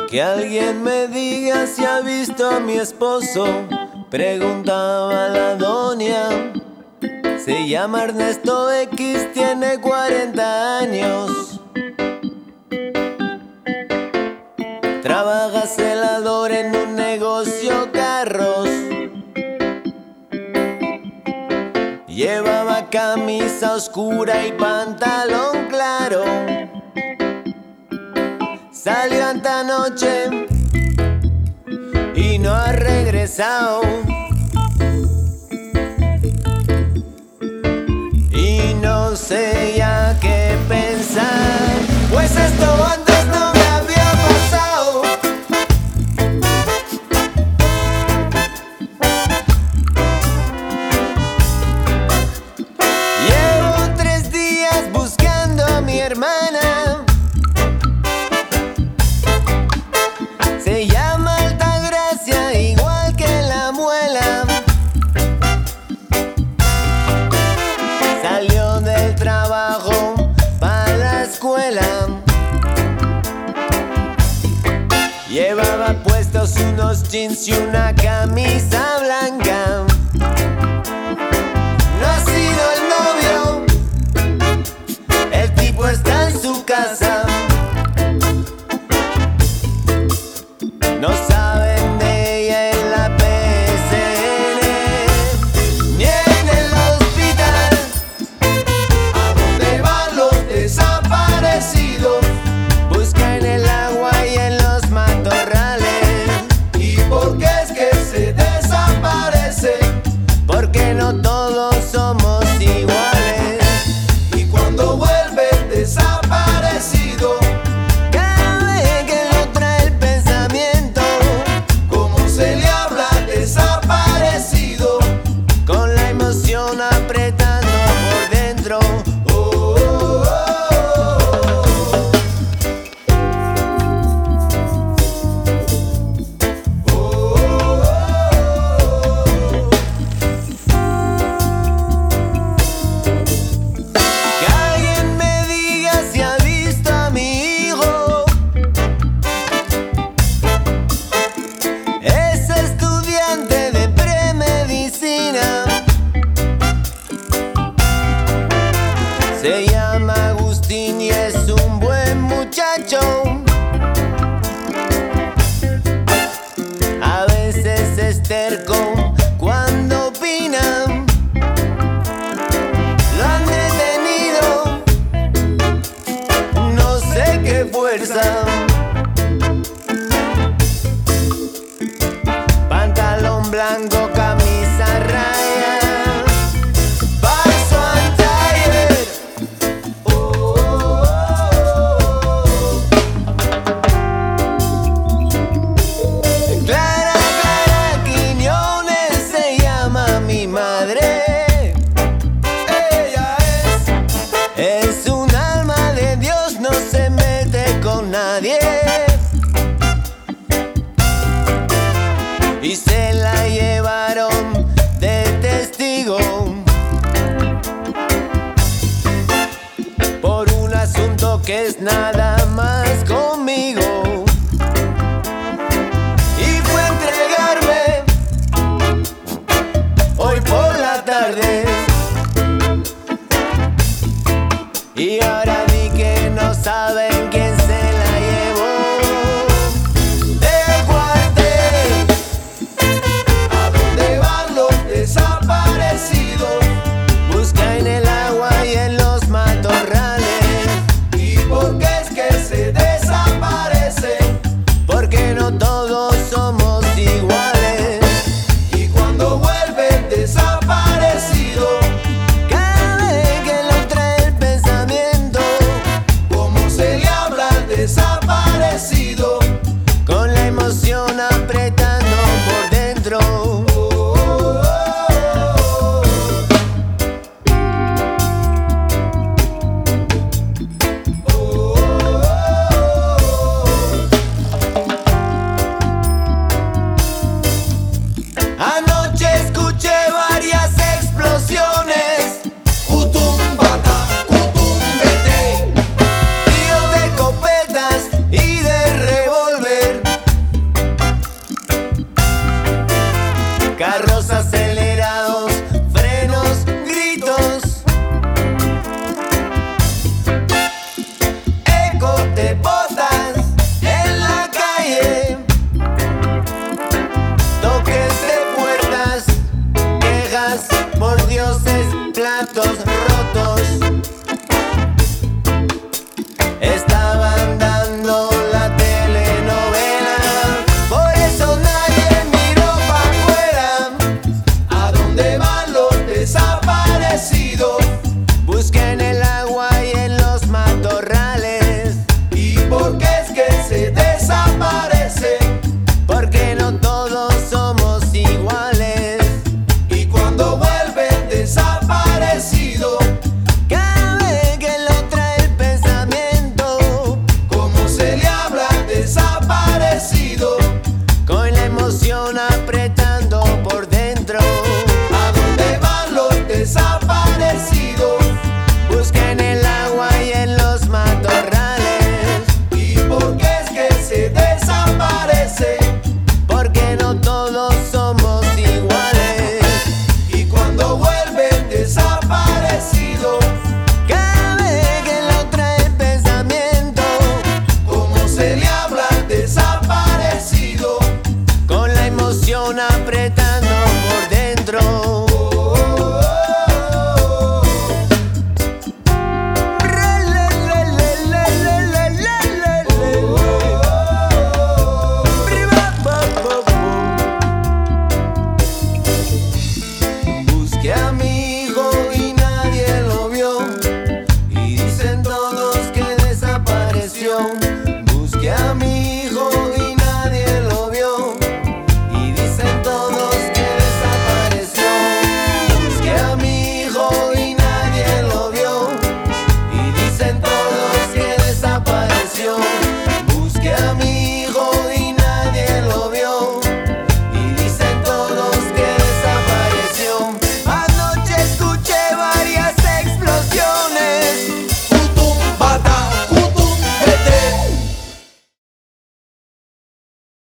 Que alguien me diga si ha visto a mi esposo, preguntaba la doña. Se llama Ernesto X, tiene 40 años. Trabaja celador en un negocio carros. Llevaba camisa oscura y pantalón claro. Salió esta noche y no ha regresado. Y no sé ya qué pensar, pues esto antes no me había pasado. Llevo 3 días buscando a mi hermana. Se llama Altagracia, igual que la muela. Salió del trabajo para la escuela. Llevaba puestos unos jeans y una camisa blanca. No ha sido el novio, el tipo está en su casa. No saben de ella en la PCN ni en el hospital. ¿A dónde van los desaparecidos? Busca en el agua y en los matorrales. ¿Y por qué es que se desaparecen? Porque no todos somos iguales. Y cuando vuelven desaparecidos, Cada vez que lo trae el pensamiento, ¿cómo se le habla desaparecido? con la emoción apretando por dentro. Oh, oh, oh, oh. Que alguien me diga si ha visto a mi hijo. Es estudiante de premedicina. Se llama Agustín y es un buen muchacho. A veces es terco cuando opina. Lo han detenido, no sé qué fuerza. Pantalón blanco, camisa raya. Paso al taller. Oh, oh, oh. Clara, Clara Quiñones se llama mi madre. Ella Es un alma de Dios, no se mete con nadie. Y se la llevaron de testigo por un asunto que es nada más conmigo. Y fue a entregarme hoy por la tarde. Y ahora vi que no saben quién se la llevó del cuartel. ¿A dónde van los desaparecidos? Busca en el agua y en los matorrales. ¿Y por qué es que se desaparecen? Porque no todos somos iguales. Y cuando vuelven desaparecidos, Cada vez que lo trae el pensamiento, ¿cómo se le dioses, platos rotos.